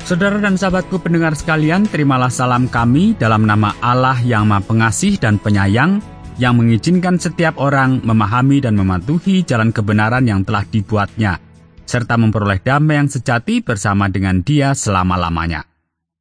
Saudara dan sahabatku pendengar sekalian, terimalah salam kami dalam nama Allah yang Maha Pengasih dan Penyayang, yang mengizinkan setiap orang memahami dan mematuhi jalan kebenaran yang telah dibuatnya, serta memperoleh damai yang sejati bersama dengan Dia selama-lamanya.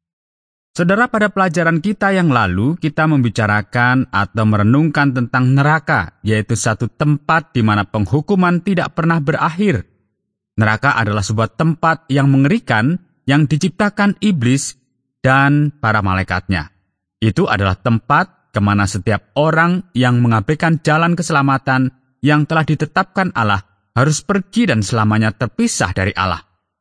Saudara, pada pelajaran kita yang lalu, kita membicarakan atau merenungkan tentang neraka, yaitu satu tempat di mana penghukuman tidak pernah berakhir. Neraka adalah sebuah tempat yang mengerikan, yang diciptakan iblis dan para malaikatnya. Itu adalah tempat kemana setiap orang yang mengabaikan jalan keselamatan yang telah ditetapkan Allah harus pergi dan selamanya terpisah dari Allah.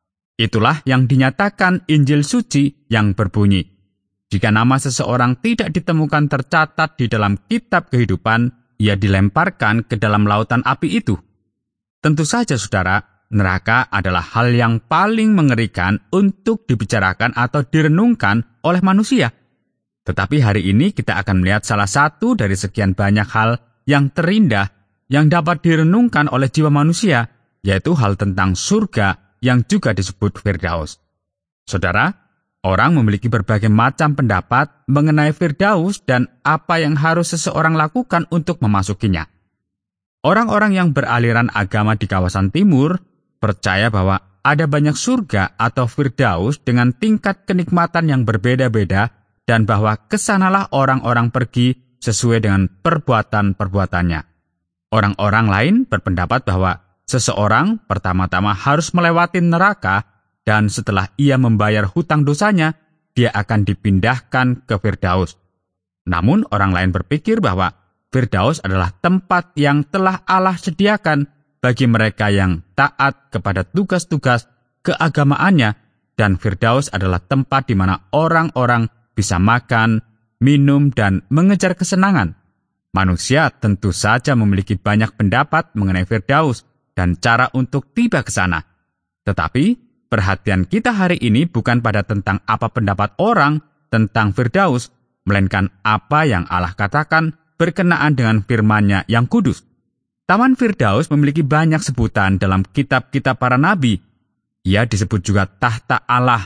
Itulah yang dinyatakan Injil suci yang berbunyi, jika nama seseorang tidak ditemukan tercatat di dalam kitab kehidupan, ia dilemparkan ke dalam lautan api itu. Tentu saja, saudara, neraka adalah hal yang paling mengerikan untuk dibicarakan atau direnungkan oleh manusia. Tetapi hari ini kita akan melihat salah satu dari sekian banyak hal yang terindah yang dapat direnungkan oleh jiwa manusia, yaitu hal tentang surga yang juga disebut Firdaus. Saudara, orang memiliki berbagai macam pendapat mengenai Firdaus dan apa yang harus seseorang lakukan untuk memasukinya. Orang-orang yang beraliran agama di kawasan timur percaya bahwa ada banyak surga atau Firdaus dengan tingkat kenikmatan yang berbeda-beda dan bahwa kesanalah orang-orang pergi sesuai dengan perbuatan-perbuatannya. Orang-orang lain berpendapat bahwa seseorang pertama-tama harus melewati neraka dan setelah ia membayar hutang dosanya, dia akan dipindahkan ke Firdaus. Namun orang lain berpikir bahwa Firdaus adalah tempat yang telah Allah sediakan bagi mereka yang taat kepada tugas-tugas keagamaannya, dan Firdaus adalah tempat di mana orang-orang bisa makan, minum, dan mengejar kesenangan. Manusia tentu saja memiliki banyak pendapat mengenai Firdaus dan cara untuk tiba ke sana. Tetapi, perhatian kita hari ini bukan pada tentang apa pendapat orang tentang Firdaus, melainkan apa yang Allah katakan berkenaan dengan firman-Nya yang kudus. Taman Firdaus memiliki banyak sebutan dalam kitab-kitab para nabi. Ia disebut juga tahta Allah,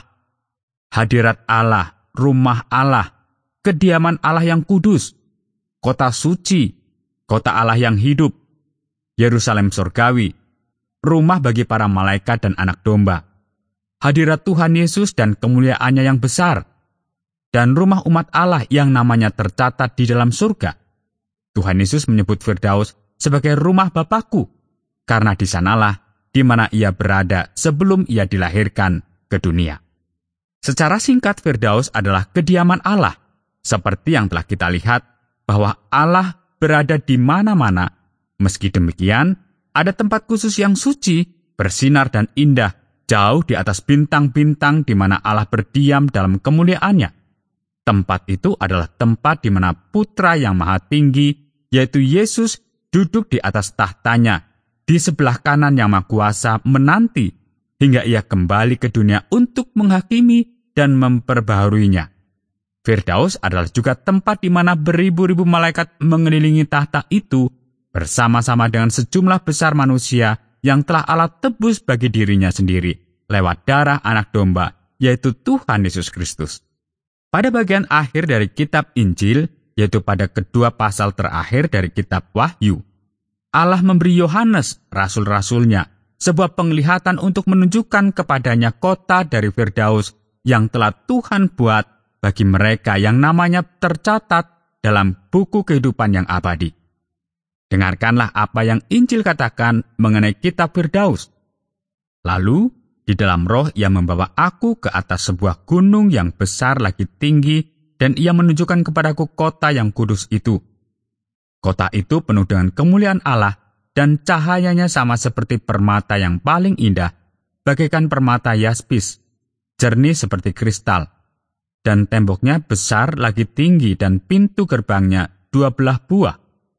hadirat Allah, rumah Allah, kediaman Allah yang kudus, kota suci, kota Allah yang hidup, Yerusalem surgawi, rumah bagi para malaikat dan anak domba, hadirat Tuhan Yesus dan kemuliaannya yang besar, dan rumah umat Allah yang namanya tercatat di dalam surga. Tuhan Yesus menyebut Firdaus sebagai rumah Bapakku, karena di sanalah di mana ia berada sebelum ia dilahirkan ke dunia. Secara singkat, Firdaus adalah kediaman Allah, seperti yang telah kita lihat bahwa Allah berada di mana-mana. Meski demikian, ada tempat khusus yang suci, bersinar dan indah, jauh di atas bintang-bintang di mana Allah berdiam dalam kemuliaannya. Tempat itu adalah tempat di mana Putra yang Maha Tinggi, yaitu Yesus, duduk di atas tahtanya, di sebelah kanan yang Maha Kuasa menanti, hingga ia kembali ke dunia untuk menghakimi dan memperbaharuinya. Firdaus adalah juga tempat di mana beribu-ribu malaikat mengelilingi tahta itu, bersama-sama dengan sejumlah besar manusia yang telah Allah tebus bagi dirinya sendiri, lewat darah anak domba, yaitu Tuhan Yesus Kristus. Pada bagian akhir dari kitab Injil, yaitu pada kedua pasal terakhir dari kitab Wahyu, Allah memberi Yohanes, rasul-rasulnya, sebuah penglihatan untuk menunjukkan kepadanya kota dari Firdaus yang telah Tuhan buat bagi mereka yang namanya tercatat dalam buku kehidupan yang abadi. Dengarkanlah apa yang Injil katakan mengenai kitab Firdaus. Lalu, di dalam roh ia membawa aku ke atas sebuah gunung yang besar lagi tinggi, dan ia menunjukkan kepadaku kota yang kudus itu. Kota itu penuh dengan kemuliaan Allah, dan cahayanya sama seperti permata yang paling indah, bagaikan permata yaspis, jernih seperti kristal. Dan temboknya besar lagi tinggi dan pintu gerbangnya 12 buah.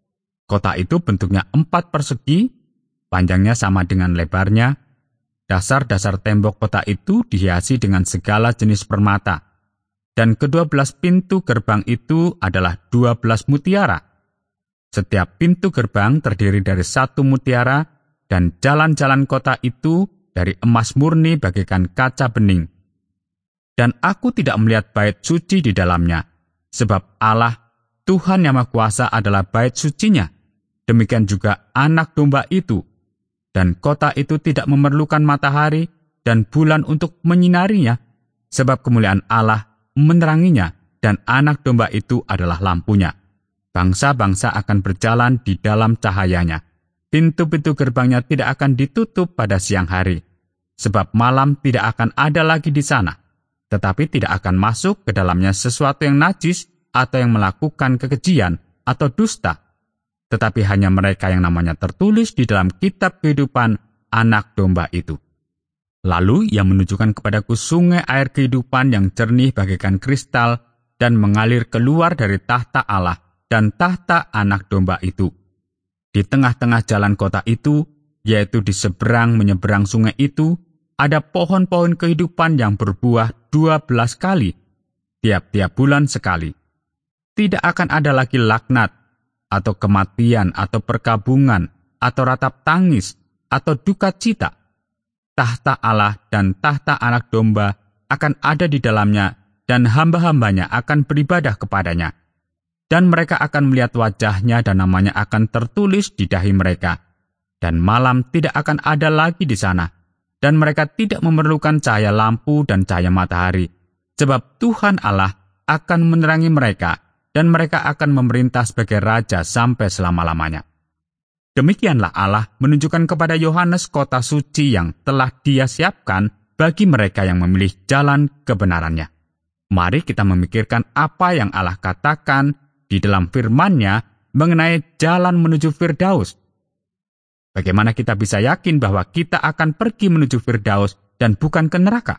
Kota itu bentuknya 4 persegi, panjangnya sama dengan lebarnya. Dasar-dasar tembok kota itu dihiasi dengan segala jenis permata. Dan ke-12 pintu gerbang itu adalah 12 mutiara. Setiap pintu gerbang terdiri dari 1 mutiara, dan jalan-jalan kota itu dari emas murni bagaikan kaca bening. Dan aku tidak melihat bait suci di dalamnya, sebab Allah, Tuhan Yang Maha Kuasa adalah bait sucinya. Demikian juga anak domba itu. Dan kota itu tidak memerlukan matahari dan bulan untuk menyinarinya, sebab kemuliaan Allah meneranginya, dan anak domba itu adalah lampunya. Bangsa-bangsa akan berjalan di dalam cahayanya. Pintu-pintu gerbangnya tidak akan ditutup pada siang hari, sebab malam tidak akan ada lagi di sana, tetapi tidak akan masuk ke dalamnya sesuatu yang najis atau yang melakukan kekejian atau dusta, tetapi hanya mereka yang namanya tertulis di dalam kitab kehidupan anak domba itu. Lalu ia menunjukkan kepadaku sungai air kehidupan yang jernih bagaikan kristal dan mengalir keluar dari tahta Allah dan tahta anak domba itu. Di tengah-tengah jalan kota itu, yaitu di seberang menyeberang sungai itu, ada pohon-pohon kehidupan yang berbuah 12 kali, tiap-tiap bulan sekali. Tidak akan ada lagi laknat, atau kematian, atau perkabungan, atau ratap tangis, atau duka cita. Tahta Allah dan tahta anak domba akan ada di dalamnya, dan hamba-hambanya akan beribadah kepadanya. Dan mereka akan melihat wajahnya dan namanya akan tertulis di dahi mereka. Dan malam tidak akan ada lagi di sana. Dan mereka tidak memerlukan cahaya lampu dan cahaya matahari. Sebab Tuhan Allah akan menerangi mereka, dan mereka akan memerintah sebagai raja sampai selama-lamanya. Demikianlah Allah menunjukkan kepada Yohanes kota suci yang telah Dia siapkan bagi mereka yang memilih jalan kebenarannya. Mari kita memikirkan apa yang Allah katakan di dalam firman-Nya mengenai jalan menuju Firdaus. Bagaimana kita bisa yakin bahwa kita akan pergi menuju Firdaus dan bukan ke neraka?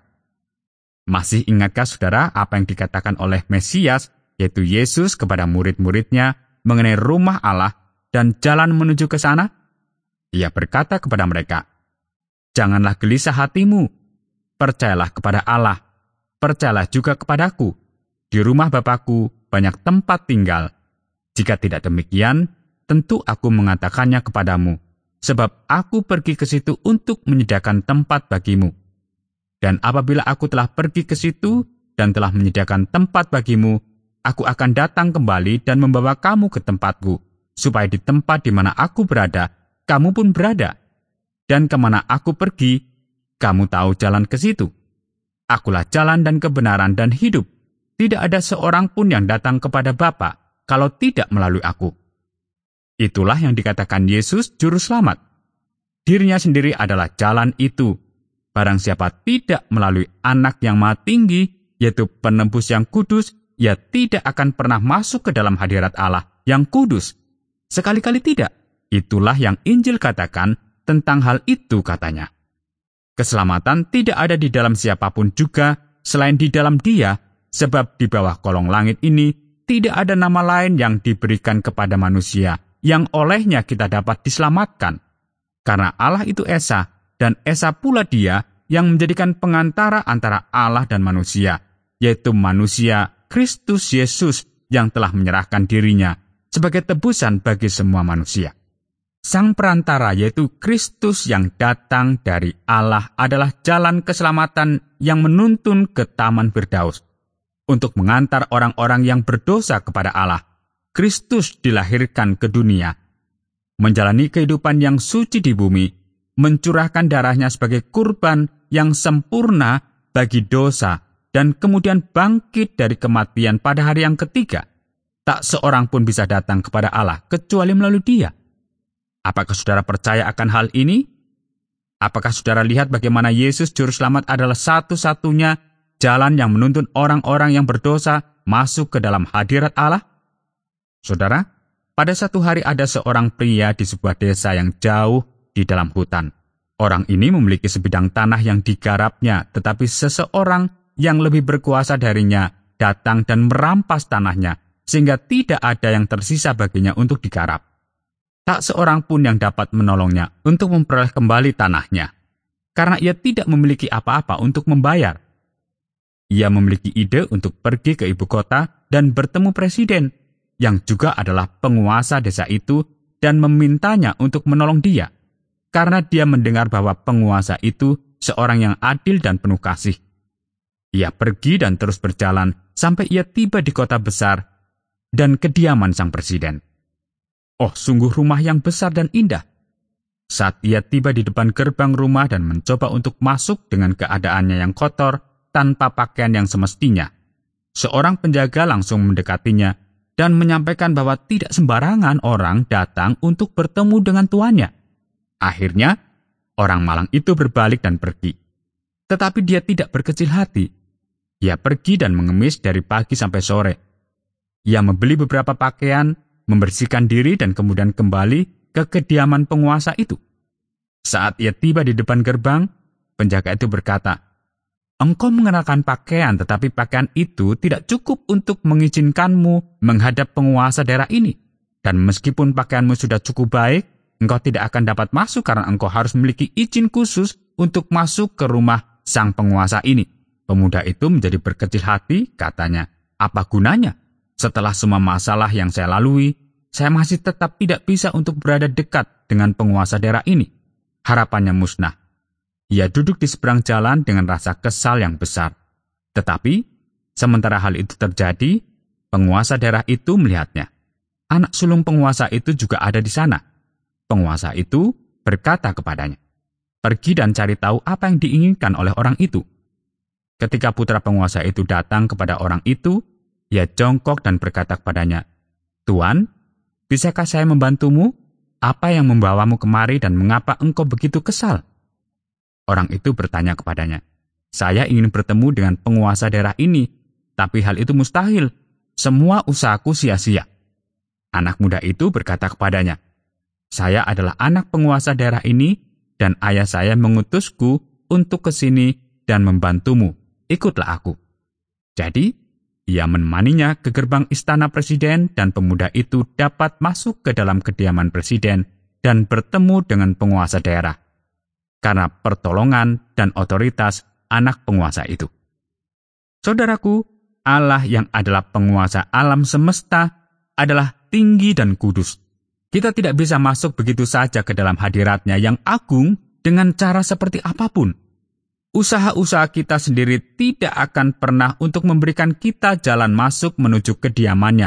Masih ingatkah saudara apa yang dikatakan oleh Mesias, yaitu Yesus kepada murid-muridnya mengenai rumah Allah dan jalan menuju ke sana? Ia berkata kepada mereka, "Janganlah gelisah hatimu, percayalah kepada Allah, percayalah juga kepadaku. Di rumah Bapa-Ku banyak tempat tinggal. Jika tidak demikian, tentu aku mengatakannya kepadamu, sebab aku pergi ke situ untuk menyediakan tempat bagimu. Dan apabila aku telah pergi ke situ dan telah menyediakan tempat bagimu, aku akan datang kembali dan membawa kamu ke tempatku, supaya di tempat di mana aku berada, kamu pun berada. Dan kemana aku pergi, kamu tahu jalan ke situ. Akulah jalan dan kebenaran dan hidup. Tidak ada seorang pun yang datang kepada Bapa kalau tidak melalui aku." Itulah yang dikatakan Yesus Juru Selamat. Dirinya sendiri adalah jalan itu. Barang siapa tidak melalui Anak yang Maha Tinggi, yaitu penebus yang kudus, ia tidak akan pernah masuk ke dalam hadirat Allah yang kudus. Sekali-kali tidak. Itulah yang Injil katakan tentang hal itu, katanya. Keselamatan tidak ada di dalam siapapun juga selain di dalam Dia, sebab di bawah kolong langit ini tidak ada nama lain yang diberikan kepada manusia yang olehnya kita dapat diselamatkan. Karena Allah itu Esa, dan Esa pula Dia yang menjadikan pengantara antara Allah dan manusia, yaitu manusia Kristus Yesus yang telah menyerahkan dirinya sebagai tebusan bagi semua manusia. Sang perantara, yaitu Kristus yang datang dari Allah, adalah jalan keselamatan yang menuntun ke Taman Firdaus. Untuk mengantar orang-orang yang berdosa kepada Allah, Kristus dilahirkan ke dunia, menjalani kehidupan yang suci di bumi, mencurahkan darahnya sebagai kurban yang sempurna bagi dosa, dan kemudian bangkit dari kematian pada hari yang ketiga. Tak seorang pun bisa datang kepada Allah kecuali melalui Dia. Apakah saudara percaya akan hal ini? Apakah saudara lihat bagaimana Yesus Juru Selamat adalah satu-satunya jalan yang menuntun orang-orang yang berdosa masuk ke dalam hadirat Allah? Saudara, pada satu hari ada seorang pria di sebuah desa yang jauh di dalam hutan. Orang ini memiliki sebidang tanah yang digarapnya, tetapi seseorang yang lebih berkuasa darinya datang dan merampas tanahnya, sehingga tidak ada yang tersisa baginya untuk digarap. Tak seorang pun yang dapat menolongnya untuk memperoleh kembali tanahnya, karena ia tidak memiliki apa-apa untuk membayar. Ia memiliki ide untuk pergi ke ibu kota dan bertemu presiden, yang juga adalah penguasa desa itu, dan memintanya untuk menolong dia, karena dia mendengar bahwa penguasa itu seorang yang adil dan penuh kasih. Ia pergi dan terus berjalan sampai ia tiba di kota besar dan kediaman sang presiden. Oh, sungguh rumah yang besar dan indah. Saat ia tiba di depan gerbang rumah dan mencoba untuk masuk dengan keadaannya yang kotor tanpa pakaian yang semestinya, seorang penjaga langsung mendekatinya dan menyampaikan bahwa tidak sembarangan orang datang untuk bertemu dengan tuannya. Akhirnya, orang malang itu berbalik dan pergi. Tetapi dia tidak berkecil hati. Ia pergi dan mengemis dari pagi sampai sore. Ia membeli beberapa pakaian, membersihkan diri dan kemudian kembali ke kediaman penguasa itu. Saat ia tiba di depan gerbang, penjaga itu berkata, "Engkau mengenakan pakaian, tetapi pakaian itu tidak cukup untuk mengizinkanmu menghadap penguasa daerah ini. Dan meskipun pakaianmu sudah cukup baik, engkau tidak akan dapat masuk karena engkau harus memiliki izin khusus untuk masuk ke rumah sang penguasa ini." Pemuda itu menjadi berkecil hati, katanya, "Apa gunanya? Setelah semua masalah yang saya lalui, saya masih tetap tidak bisa untuk berada dekat dengan penguasa daerah ini." Harapannya musnah. Ia duduk di seberang jalan dengan rasa kesal yang besar. Tetapi, sementara hal itu terjadi, penguasa daerah itu melihatnya. Anak sulung penguasa itu juga ada di sana. Penguasa itu berkata kepadanya, "Pergi dan cari tahu apa yang diinginkan oleh orang itu." Ketika putra penguasa itu datang kepada orang itu, ia jongkok dan berkata kepadanya, "Tuan, bisakah saya membantumu? Apa yang membawamu kemari dan mengapa engkau begitu kesal?" Orang itu bertanya kepadanya, "Saya ingin bertemu dengan penguasa daerah ini, tapi hal itu mustahil. Semua usahaku sia-sia." Anak muda itu berkata kepadanya, "Saya adalah anak penguasa daerah ini, dan ayah saya mengutusku untuk ke sini dan membantumu. Ikutlah aku." Jadi, ia menemaninya ke gerbang istana presiden dan pemuda itu dapat masuk ke dalam kediaman presiden dan bertemu dengan penguasa daerah karena pertolongan dan otoritas anak penguasa itu. Saudaraku, Allah yang adalah penguasa alam semesta adalah tinggi dan kudus. Kita tidak bisa masuk begitu saja ke dalam hadiratnya yang agung dengan cara seperti apapun. Usaha-usaha kita sendiri tidak akan pernah untuk memberikan kita jalan masuk menuju kediamannya.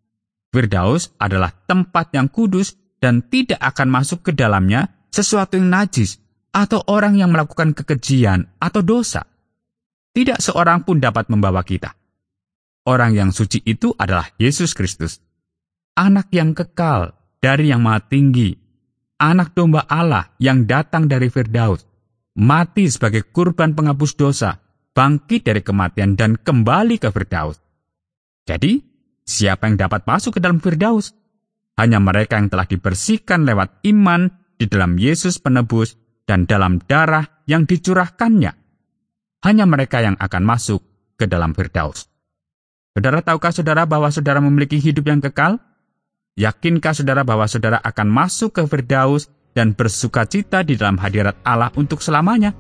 Firdaus adalah tempat yang kudus dan tidak akan masuk ke dalamnya sesuatu yang najis atau orang yang melakukan kekejian atau dosa. Tidak seorang pun dapat membawa kita. Orang yang suci itu adalah Yesus Kristus, anak yang kekal dari yang Maha Tinggi, anak domba Allah yang datang dari Firdaus, mati sebagai kurban penghapus dosa, bangkit dari kematian dan kembali ke Firdaus. Jadi, siapa yang dapat masuk ke dalam Firdaus? Hanya mereka yang telah dibersihkan lewat iman di dalam Yesus penebus dan dalam darah yang dicurahkannya. Hanya mereka yang akan masuk ke dalam Firdaus. Saudara, tahukah saudara bahwa saudara memiliki hidup yang kekal? Yakinkah saudara bahwa saudara akan masuk ke Firdaus dan bersukacita di dalam hadirat Allah untuk selamanya?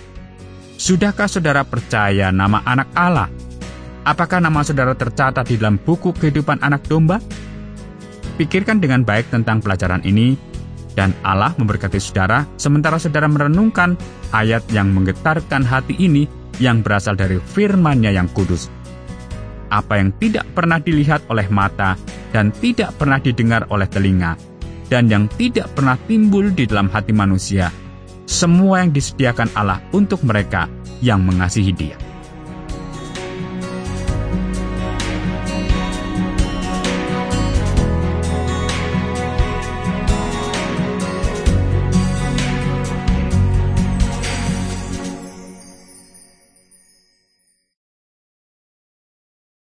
Sudahkah saudara percaya nama anak Allah? Apakah nama saudara tercatat di dalam buku kehidupan anak domba? Pikirkan dengan baik tentang pelajaran ini, dan Allah memberkati saudara sementara saudara merenungkan ayat yang menggetarkan hati ini yang berasal dari firman-Nya yang kudus. Apa yang tidak pernah dilihat oleh mata dan tidak pernah didengar oleh telinga, dan yang tidak pernah timbul di dalam hati manusia, semua yang disediakan Allah untuk mereka yang mengasihi Dia.